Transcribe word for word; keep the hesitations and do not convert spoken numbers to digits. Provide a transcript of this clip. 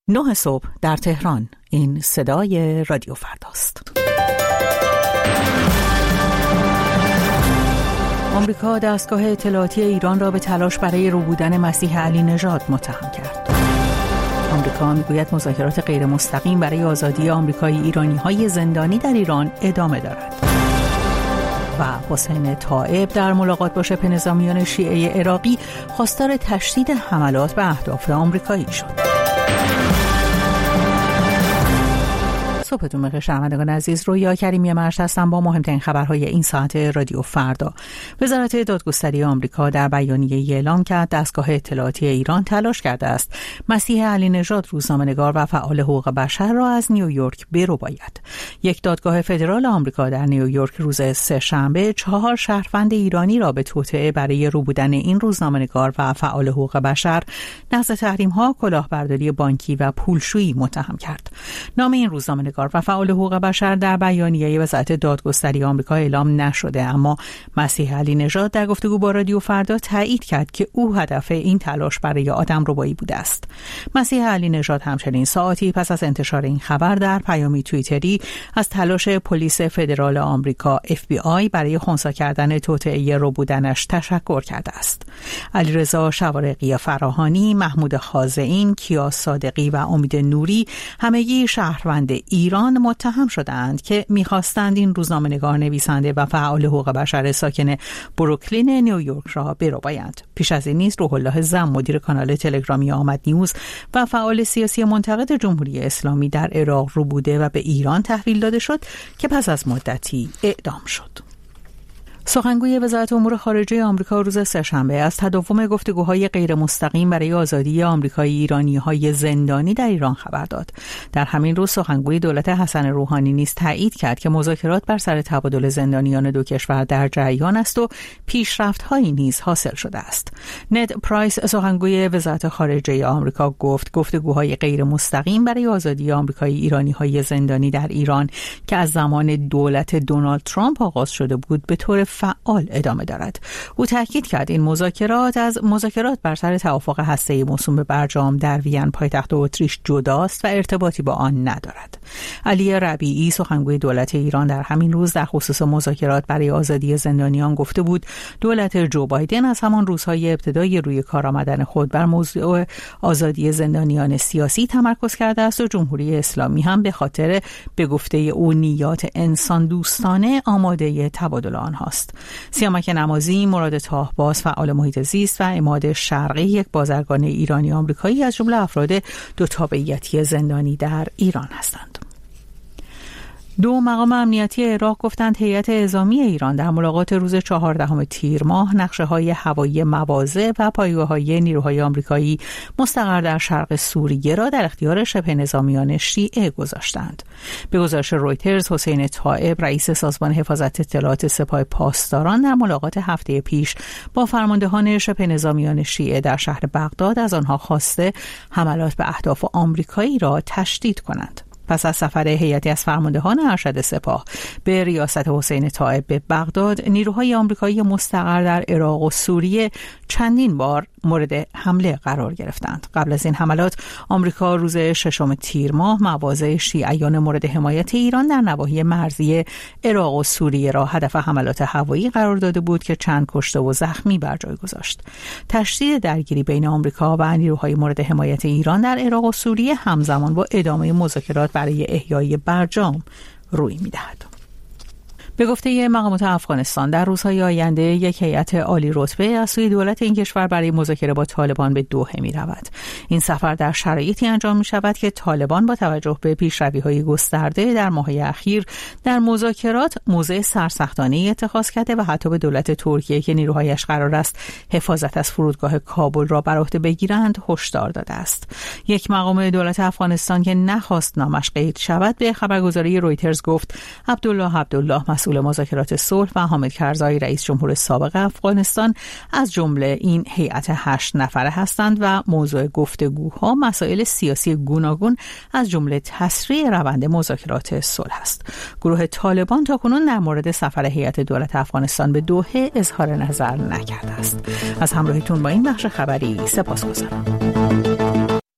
نه صبح در تهران. این صدای رادیو فرداست. آمریکا دستگاه اطلاعاتی ایران را به تلاش برای روبودن مسیح علی نژاد متهم کرد. آمریکا میگوید مذاکرات غیر مستقیم برای آزادی آمریکایی ایرانی‌های زندانی در ایران ادامه دارد. و حسین طائب در ملاقات با شبه نظامیان شیعه عراقی خواستار تشدید حملات به اهداف آمریکایی شد. صبحتون بخیر شنوندگان عزیز، رویا کریمی مرشد هستم با مهمترین خبرهای این ساعت رادیو فردا. وزارت دادگستری آمریکا در بیانیه‌ای اعلام کرد دستگاه اطلاعاتی ایران تلاش کرده است مسیح علی نژاد روزنامه‌نگار و فعال حقوق بشر را از نیویورک برباید. یک دادگاه فدرال آمریکا در نیویورک روز سه‌شنبه چهار شهروند ایرانی را به توطئه برای روبودن این روزنامه‌نگار و فعال حقوق بشر، نقض تحریم‌ها، کلاهبرداری بانکی و پولشویی متهم کرد. نام این روزنامه‌نگار و فعال حقوق بشر در بیانیه وزارت دادگستری آمریکا اعلام نشده، اما مسیح علی نژاد در گفتگو با رادیو فردا تایید کرد که او هدف این تلاش برای آدمربایی بوده است. مسیح علی نژاد همچنین ساعتی پس از انتشار این خبر در پیامی توییتری از تلاش پلیس فدرال آمریکا اف بی آی برای خنثی کردن توطئه ربودنش تشکر کرده است. علیرضا شوارقی فراهانی، محمود خازئین، کیا صادقی و امید نوری همگی شهروند ایران متهم شدند که می‌خواستند این روزنامه‌نگار، نویسنده و فعال حقوق بشر ساکن بروکلین نیویورک را بربایند. پیش از این نیز روح الله زم، مدیر کانال تلگرامی آمد نیوز و فعال سیاسی منتقد جمهوری اسلامی در عراق رو بوده و به ایران تحویل داده شد که پس از مدتی اعدام شد. سخنگوی وزارت امور خارجه آمریکا روز سه‌شنبه از تداوم گفتگوهای غیر مستقیم برای آزادی آمریکایی ایرانی‌های زندانی در ایران خبر داد. در همین روز سخنگوی دولت حسن روحانی نیز تایید کرد که مذاکرات بر سر تبادل زندانیان دو کشور در جریان است و پیشرفت‌هایی نیز حاصل شده است. ند پرایس، سخنگوی وزارت خارجه آمریکا، گفت گفتگوهای غیر مستقیم برای آزادی آمریکایی ایرانی‌های زندانی در ایران که از زمان دولت دونالد ترامپ آغاز شده بود به طور فعال ادامه دارد. او تاکید کرد این مذاکرات از مذاکرات بر سر توافق هسته‌ای موسوم به برجام در وین پایتخت اتریش جداست و ارتباطی با آن ندارد. علی ربیعی، سخنگوی دولت ایران، در همین روز در خصوص مذاکرات برای آزادی زندانیان گفته بود دولت جو بایدن از همان روزهای ابتدای روی کار آمدن خود بر موضوع آزادی زندانیان سیاسی تمرکز کرده است و جمهوری اسلامی هم به خاطر به گفته او نیات انسان دوستانه آماده تبادل آنهاست. سیامک نمازی، مراد طاهباز، فعال محیط زیست و عماد شرقی، یک بازرگان ایرانی آمریکایی، از جمله افراد دو تابعیتی زندانی در ایران هستند. دو مقام امنیتی عراق گفتند هیئت اعزامی ایران در ملاقات روز چهاردهم تیر ماه نقشه‌های هوایی مواضع و پایگاه‌های نیروهای آمریکایی مستقر در شرق سوریه را در اختیار شبه نظامیان شیعه گذاشتند. به گزارش رویترز، حسین طائب، رئیس سازمان حفاظت اطلاعات سپاه پاسداران، در ملاقات هفته پیش با فرماندهان شبه نظامیان شیعه در شهر بغداد از آنها خواسته حملات به اهداف آمریکایی را تشدید کنند. پس از سفر هیئتی از فرماندهان ارشد سپاه به ریاست حسین طائب به بغداد، نیروهای آمریکایی مستقر در عراق و سوریه چندین بار مورد حمله قرار گرفتند. قبل از این حملات، آمریکا روز ششم تیر ماه مواضع شیعیان مورد حمایت ایران در نواحی مرزی عراق و سوریه را هدف حملات هوایی قرار داده بود که چند کشته و زخمی بر جای گذاشت. تشدید درگیری بین آمریکا و نیروهای مورد حمایت ایران در عراق و سوریه همزمان با ادامه مذاکرات برای احیای برجام روی می‌دهد. به گفته مقامات افغانستان، در روزهای آینده یک هیئت عالی رتبه از سوی دولت این کشور برای مذاکره با طالبان به دوحه می رود. این سفر در شرایطی انجام می شود که طالبان با توجه به پیشروی‌های گسترده در ماه‌های اخیر در مذاکرات موضع سرسختانه‌ای اتخاذ کرده و حتی به دولت ترکیه که نیروهایش قرار است حفاظت از فرودگاه کابل را بر عهده بگیرند هشدار داده است. یک مقام دولت افغانستان که نخواست نامش قید شود به خبرگزاری رویترز گفت عبدالله عبدالله، مسئول مذاکرات صلح، و حامد کرزایی، رئیس جمهور سابق افغانستان، از جمله این هیئت هشت نفره هستند و موضوع گفتگوها مسائل سیاسی گوناگون از جمله تسریع روند مذاکرات صلح است. گروه طالبان تاکنون در مورد سفر هیئت دولت افغانستان به دوحه اظهار نظر نکرده است. از همراهیتون با این بخش خبری سپاسگزارم.